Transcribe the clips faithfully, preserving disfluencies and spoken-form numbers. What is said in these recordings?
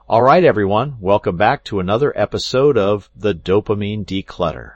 All right, everyone, welcome back to another episode of The Dopamine Declutter.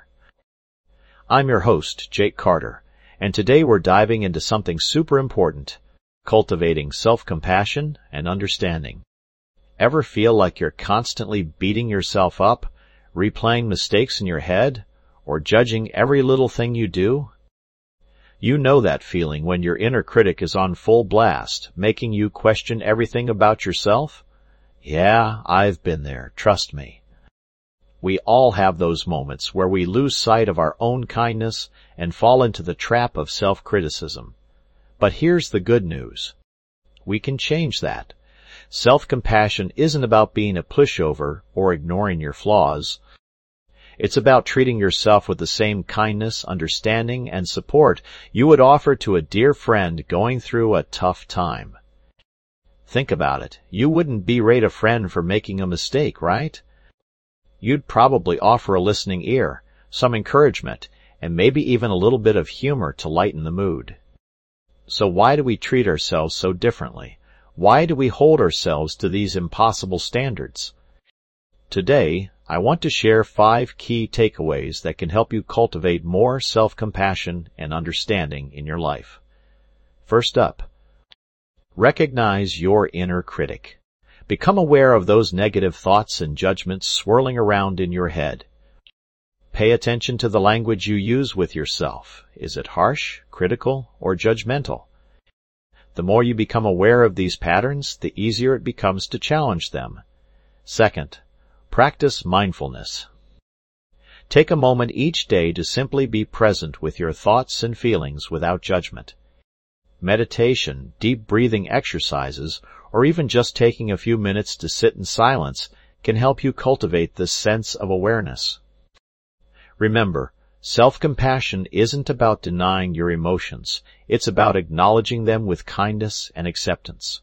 I'm your host, Jake Carter, and today we're diving into something super important, cultivating self-compassion and understanding. Ever feel like you're constantly beating yourself up, replaying mistakes in your head, or judging every little thing you do? You know that feeling when your inner critic is on full blast, making you question everything about yourself? Yeah, I've been there, trust me. We all have those moments where we lose sight of our own kindness and fall into the trap of self-criticism. But here's the good news. We can change that. Self-compassion isn't about being a pushover or ignoring your flaws. It's about treating yourself with the same kindness, understanding, and support you would offer to a dear friend going through a tough time. Think about it. You wouldn't berate a friend for making a mistake, right? You'd probably offer a listening ear, some encouragement, and maybe even a little bit of humor to lighten the mood. So why do we treat ourselves so differently? Why do we hold ourselves to these impossible standards? Today, I want to share five key takeaways that can help you cultivate more self-compassion and understanding in your life. First up, recognize your inner critic. Become aware of those negative thoughts and judgments swirling around in your head. Pay attention to the language you use with yourself. Is it harsh, critical, or judgmental? The more you become aware of these patterns, the easier it becomes to challenge them. Second, practice mindfulness. Take a moment each day to simply be present with your thoughts and feelings without judgment. Meditation, deep breathing exercises, or even just taking a few minutes to sit in silence can help you cultivate this sense of awareness. Remember, self-compassion isn't about denying your emotions. It's about acknowledging them with kindness and acceptance.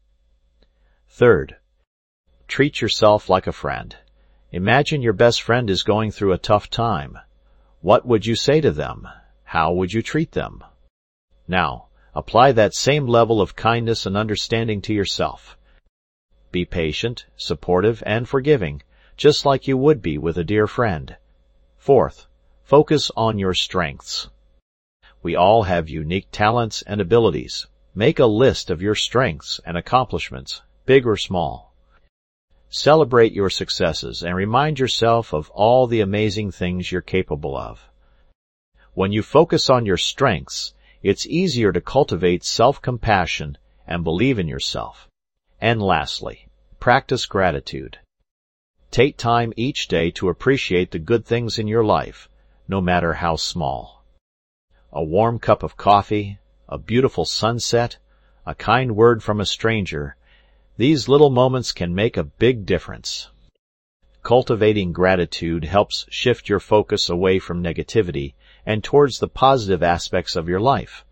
Third, treat yourself like a friend. Imagine your best friend is going through a tough time. What would you say to them? How would you treat them? Now, apply that same level of kindness and understanding to yourself. Be patient, supportive, and forgiving, just like you would be with a dear friend. Fourth, focus on your strengths. We all have unique talents and abilities. Make a list of your strengths and accomplishments, big or small. Celebrate your successes and remind yourself of all the amazing things you're capable of. When you focus on your strengths, it's easier to cultivate self-compassion and believe in yourself. And lastly, practice gratitude. Take time each day to appreciate the good things in your life, no matter how small. A warm cup of coffee, a beautiful sunset, a kind word from a stranger, these little moments can make a big difference. Cultivating gratitude helps shift your focus away from negativity and towards the positive aspects of your life.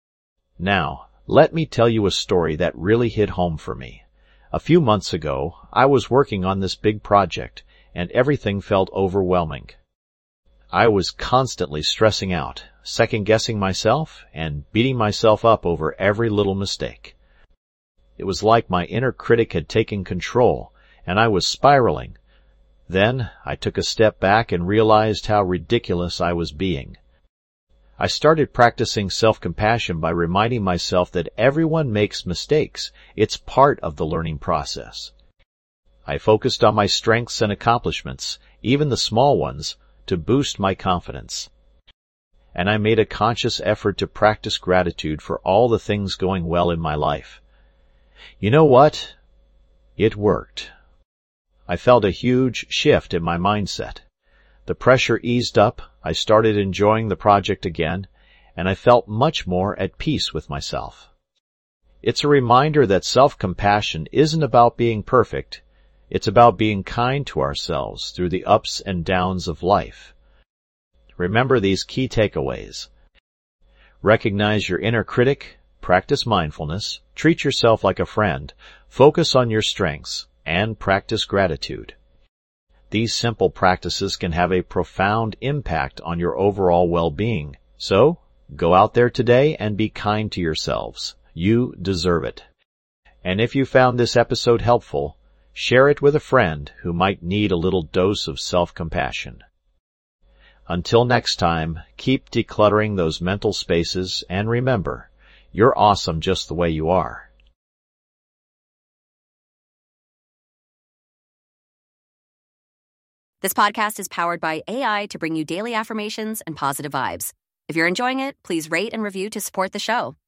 Now, let me tell you a story that really hit home for me. A few months ago, I was working on this big project, and everything felt overwhelming. I was constantly stressing out, second-guessing myself, and beating myself up over every little mistake. It was like my inner critic had taken control, and I was spiraling. Then, I took a step back and realized how ridiculous I was being. I started practicing self-compassion by reminding myself that everyone makes mistakes. It's part of the learning process. I focused on my strengths and accomplishments, even the small ones, to boost my confidence. And I made a conscious effort to practice gratitude for all the things going well in my life. You know what? It worked. I felt a huge shift in my mindset. The pressure eased up, I started enjoying the project again, and I felt much more at peace with myself. It's a reminder that self-compassion isn't about being perfect. It's about being kind to ourselves through the ups and downs of life. Remember these key takeaways. Recognize your inner critic, practice mindfulness, treat yourself like a friend, focus on your strengths, and practice gratitude. These simple practices can have a profound impact on your overall well-being. So, go out there today and be kind to yourselves. You deserve it. And if you found this episode helpful, Share it with a friend who might need a little dose of self-compassion. Until next time, keep decluttering those mental spaces, and remember, you're awesome just the way you are. This podcast is powered by A I to bring you daily affirmations and positive vibes. If you're enjoying it, please rate and review to support the show.